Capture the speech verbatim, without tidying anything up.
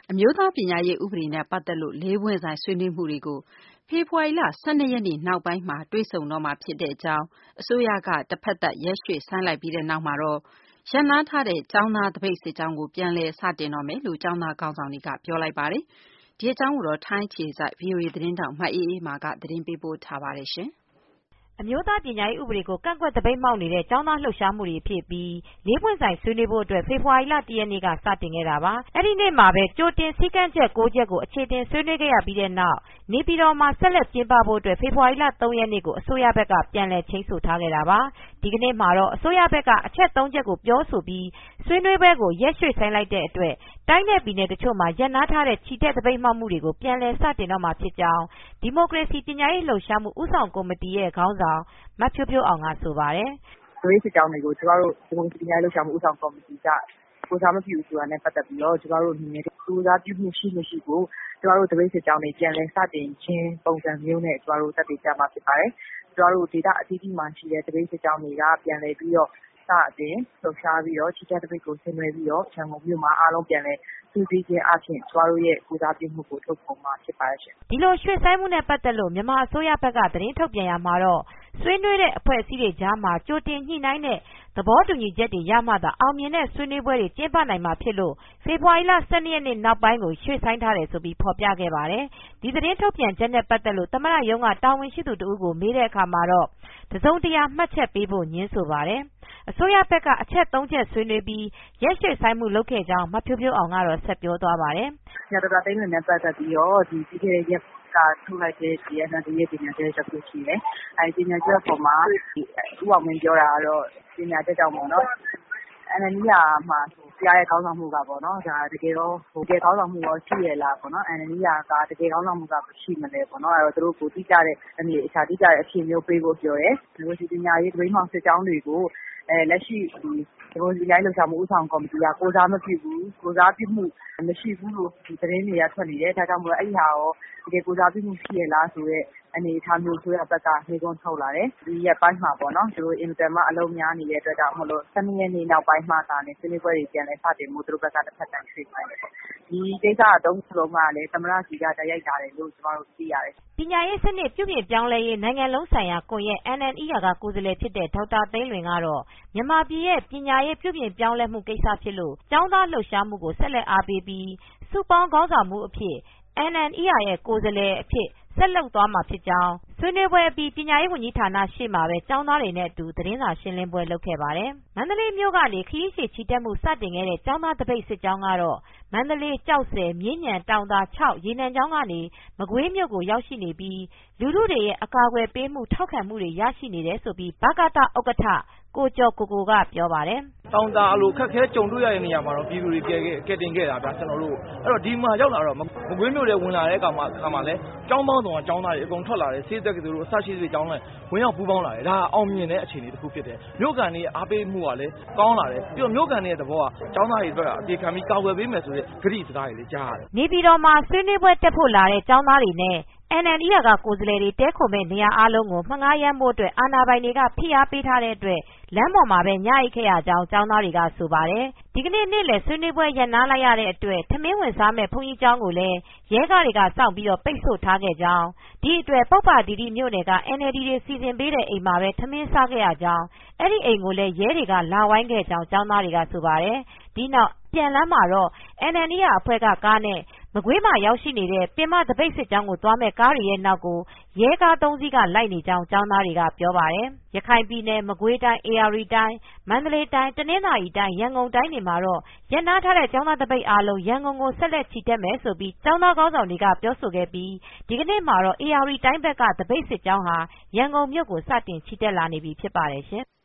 အမျိုးသားပညာရေးဥပဒေနဲ့ပတ်သက်လို့လေးပွင့်ဆိုင်ဆွေးနွေးမှုတွေကိုဖေဖော်ဝါရီလ၁၂ရက်နေ့နောက်ပိုင်းမှာတွေ့ဆုံတော့မှာဖြစ်တဲ့အကြောင်းအစိုးရကတဖက်သတ်ရက်ရွှေ့ဆိုင်းလိုက်ပြီးတဲ့နောက်မှာတော့ရပ်နားထားတဲ့ကျောင်းသားသပိတ်စစ်ကြောင်းကိုပြန်လည်စတင်တော့မယ်လို့ကျောင်းသားခေါင်းဆောင်တွေကပြောလိုက်ပါတယ်။ဒီအကြောင်းကိုတော့ထိုင်းအခြေစိုက် ဗွီအိုအေသတင်းထောက်မအေးအေးမာကသတင်းပေးပို့ထားပါတယ်ရှင်။အမျိုးသားပညာရေးဥပဒေကိုကန့်ကွက်သပိတ်မှောက်နေတဲ့ကျောင်းသားလှုပ်ရှားမှုတွေဖြစ်ပြီးလေးပွင့်ဆိုင်ဆွေးနွေးဖို့အတွက်ဖေဖော်ဝါရီလ၁ရက်နေ့ကစတင်ခဲ့တာပါ။အဲဒီနေ့မှာပဲကြိုတင်စည်းကမ်းချက်၉ချက်ကိုအခြေတင်ဆွေးနွေးခဲ့ရပြီးတဲ့နောက်နေပြည်တော်မှာဆက်လက်ကျင်းပဖို့အတွက်ဖေဖော်ဝါရီလ၃ရက်နေ့ကိုအစိုးရဘက်ကပြန်လည်ချိန်းဆိုထားခဲ့တာပါ။ဒီကနေ့မှာတော့အစိုးရဘက်ကအချက်၃ချက်ကိုပြောဆိုပြီးဆွေးနွေးပွဲကိုရက်ရွှေ့ဆိုင်းလိုက်တဲ့အတွက်တိုင်းနယ်ပြည်နယ်တချို့မှာရပ်နားထားတဲ့ချီတက်သပိတ်မှောက်မှုတွေကိုပြန်လည်စတင်တော့မှာဖြစ်ကြောင်းဒီမိုကရေစီပညာရေးလှုပ်ရှားမှုဦးဆောင်ကော်မတီရဲ့ခေါင်းဆောင်မဖြိုးဖြိုးအောင်ကဆိုပါတယ်။သပိတ်စစ်ကြောင်းတွေကိုကျမတို့ဒီမိုကရေစီပညာရေးလှုပ်ရှားမှုဦးဆောင်ကော်မတီကကိုစားမပြုဘူးဆိုတာနဲ့ပတ်သက်ပြီးတော့ကျမတို့အနေနဲ့ကိုစားပြုမှုရှိမရှိကိုကျမတို့သပိတ်စစ်ကြောင်းတွေပြန်လည်စတင်ခြင်းပုံစံမျိုးနဲ့ကျမတို့တက်တည်ကြမှာဖြစ်ပါတယ်။ကျမတို့ဒေတာအသီးသီးမှာရှိတဲ့သပိတ်စစ်ကြောင်းတွေကပြန်လည်ပြီးတော့စတင်လှုပ်ရှားပြီးတော့ချီတက်သပိတ်ကိုဆင်နွှဲပြီးတော့ရန်ကုန်မြို့မှာအားလုံးပြန်လည်စုစည်းခြင်းအပြင်ကျမတို့ရဲ့ကိုစားပြုမှုကိုထုတ်ဖော်မှာဖြစ်ပါတယ်ရှင်။ဒီလိုရွှေ့ဆိုင်းမှုနဲ့ပတ်သက်လို့မြန်မာအစိုးရဘက်ကသတင်းထုတ်ပြန်ရမှာတော့ဆွေးနွေးတဲ့အဖွဲ့အစည်းတွေကြားမှာကြိုတင်ညှိနှိုင်းတဲ့သဘောတူညီချက်တွေရမှသာအောင်မြင်တဲ့ဆွေးနွေးပွဲတွေကျင်းပနိုင်မှာဖြစ်လို့ဖေဖော်ဝါရီလ၁၂ရက်နေ့နောက်ပိုင်းကိုရွှေ့ဆိုင်းထားတယ်ဆိုပြီးဖော်ပြခဲ့ပါတယ်။ဒီသတင်းထုတ်ပြန်ချက်နဲ့ပတ်သက်လို့သမ္မတရုံးကတာဝန်ရှိသူတဦးကိုမေးတဲ့အခါမှာတော့တစုံတရာမှတ်ချက်ပေးဖို့ငြင်းဆိုပါတယ်။အစိုးရဘက်ကအချက်၃ချက်ဆွေးနွေးပြီးရက်ရွှေ့ဆိုင်းမှုလုပ်ခဲ့ကြောင်းမဖြိုးဖြိုးအောင်ကတော့ဆက်ပြောသွားပါတယ်။ညတတာသိန်းလွင်နဲ့ပတ်သက်ပြီးတော့ဒီပြီးခဲ့တဲ့ရက်ကထုတ်လိုက်တဲ့ဒီအန်အယ်လ်ဒီရဲ့ပညာချက်တစ်ခုရှိတယ်။အဲဒီပညာချက်ပေါ်မှာဥပမာပြောတာကတော့ပညာချက်ကြောင့်ပေါ့နော်။အန်အယ်လ်ဒီယာမှာပြရတဲ့ခေါင်းဆောင်မှုကပေါ့နော်ဒါတကယ်တော့ဟိုကဲခေါင်းဆောင်မှုရောရှိရလားပေါ့နော်အန်အယ်လ်ဒီယာကတကယ်ခေါင်းဆောင်မှုကရှိမလဲပေါ့နော်အဲတော့သူတို့ကိုတိကျတဲ့အနေအထားတိကျတဲ့အဖြစ်မျိုးပေးဖို့ပြောရဲဒီလိုစီပညာရေးဒိဗိမောင်စစ်ကြောင်းတွေကိုအဲလက်ရှိဒီဒီလိုစီရိုင်းလှုပ်ရှားမှုဦးဆောင်ကော်မတီကကိုစားမပြုဘူးကိုစားပြုမှုမရှိဘူးလို့ဒီသတင်းတွေကထွက်နေတယ်ဒါကြောင့်မို့အဲ့ဒီဟာရောတကယ်ကိုစားပြုမှုရှိရလားဆိုတော့အနေအထားမျိုးဆိုရဘက်ကနေကွန်ထုတ်လာတယ်ဒီရက်ပိုင်းမှာပေါ့နော်သူတို့အင်တာမအလုံးများနေတဲ့အတွက်ကြောင့်မလို့၁၂ရက်နေ့နောက်ပိုင်းမှာသာနေဆွေးနွေးပွဲတွေပြန်လဲစတင်မှုသူတို့ဘက်ကတစ်ဖက်တန်ရွှေ့ဆိုင်တယ်ဒီကိစ္စအတုံးလုံးကလည်းသမရစီကတရိုက်တာတယ်လို့ကျွန်တော်တို့သိရတယ်ပညာရေးစနစ်ပြုပြင်ပြောင်းလဲရေးနိုင်ငံလုံးဆိုင်ရာကွန်ရက် အန်အယ်လ်အီ ကကိုယ်စားလှယ်ဖြစ်တဲ့ဒေါက်တာသိန်းလွင်ကတော့မြန်မာပြည်ရဲ့ပညာရေးပြုပြင်ပြောင်းလဲမှုကိစ္စဖြစ်လို့ကျောင်းသားလှုပ်ရှားမှုကိုဆက်လက်အားပေးပြီးစုပေါင်းခေါင်းဆောင်မှုအဖြစ် အန်အယ်လ်အီ ရဲ့ကိုယ်စားလှယ်အဖြစ်ဆက်လုပ်သွားမှာဖြစ်ကြောင်းဆွေးနွေးပွဲအပြီးပညာရေးဝန်ကြီးဌာနရှေ့မှာပဲကျောင်းသားတွေနဲ့အတူသတင်းစာရှင်းလင်းပွဲလုပ်ခဲ့ပါတယ်။မန္တလေးမြို့ကနေခရီးရှည်ချီတက်မှုစတင်ခဲ့တဲ့ကျောင်းသားတပိတ်စစ်ကြောင်းကတော့မန္တလေးကျောက်ဆည်မြင်းညံတောင်သာ၆ရေနံကျောင်းကနေမကွေးမြို့ကိုရောက်ရှိနေပြီးလူထုတွေရဲ့အကာအကွယ်ပေးမှုထောက်ခံမှုတွေရရှိနေတယ်ဆိုပြီးဗကသဥက္ကဋ္ဌကိုကျော်ကိုကိုကပြောပါတယ်။တောင်သာအလိုခက်ခဲကြုံတွေ့ရတဲ့နေရာမှာတော့ပြည်သူတွေကကဲတင်ခဲ့တာဗျာကျွန်တော်တို့အဲ့တော့ဒီမှာရောက်လာတော့မကွေးမြို့တွေဝင်လာတဲ့အခါမှာအခါမှာလဲကျောင်းပေါင်းဆောင်ကျောင်းသားတွေအကုန်ထွက်လာတယ်ဆေးသက်ကသူတို့အစရှိတွေကျောင်းလိုက်ဝင်ရောက်ပူးပေါင်းလာတယ်ဒါအောင်မြင်တဲ့အခြေအနေတစ်ခုဖြစ်တယ်မြို့ကန်တွေအားပေးမှုကလည်းကောင်းလာတယ်ပြီးတော့မြို့ကန်တွေရဲ့သဘောကကျောင်းသားတွေအတွက်အပြေခံပြီးကာကွယ်ပေးမယ်ဆိုတဲ့ဂရုစကားတွေလည်းကြားရတယ်နေပြည်တော်မှာဆွေးနွေးပွဲတက်ဖို့လာတဲ့ကျောင်းသားတွေနဲ့အန်အယ်လ်အီ ကကိုယ်စားလှယ်တွေတဲခိုမဲ့နေရာအားလုံးကိုမှငှားရမ်းဖို့အတွက်အာဏာပိုင်တွေကဖိအားပေးထားတဲ့အတွက်လမ်းပေါ်မှာပဲညအိပ်ခဲ့ရကြောင်းကျောင်းသားတွေကဆိုပါတယ်။ဒီကနေ့နေ့လယ်ဆွေးနွေးပွဲရပ်နားလိုက်ရတဲ့အတွက်ထမင်းဝင်စားမဲ့ဘုန်းကြီးကျောင်းကိုလည်းရဲကားတွေကစောင့်ပြီးတော့ပိတ်ဆို့ထားခဲ့ကြောင်းဒီအတွက်ပုပ္ပါတီတီမြို့နယ်က အန်အယ်လ်ဒီ တွေစီစဉ်ပေးတဲ့အိမ်မှာပဲထမင်းစားခဲ့ရကြောင်းအဲ့ဒီအိမ်ကိုလည်းရဲတွေကလာဝိုင်းခဲ့ကြောင်းကျောင်းသားတွေကဆိုပါတယ်။ဒီနောက်ပြန်လမ်းမှာတော့အန်အယ်လ်အီ အဖွဲ့ကကားနဲ့မကွေးမှာရောက်ရှိနေတဲ့ပင်မသပိတ်စစ်ကြောင်းကိုသွားမဲ့ကားတွေရဲ့နောက်ကိုရဲကားသုံးစီးကလိုက်နေကြောင်းကျောင်းသားတွေကပြောပါတယ်။ရခိုင်ပြည်နယ်မကွေးတိုင်းဧရာဝတီတိုင်းမန္တလေးတိုင်းတနင်္သာရီတိုင်းရန်ကုန်တိုင်းတွေမှာတော့ရပ်နားထားတဲ့ကျောင်းသားသပိတ်အားလုံးရန်ကုန်ကိုဆက်လက်ချီတက်မယ်ဆိုပြီးကျောင်းသားခေါင်းဆောင်တွေကပြောဆိုခဲ့ပြီးဒီကနေ့မှာတော့ဧရာဝတီတိုင်းဘက်ကသပိတ်စစ်ကြောင်းဟာရန်ကုန်မြို့ကိုစတင်ချီတက်လာနေပြီဖြစ်ပါတယ်ရှင်။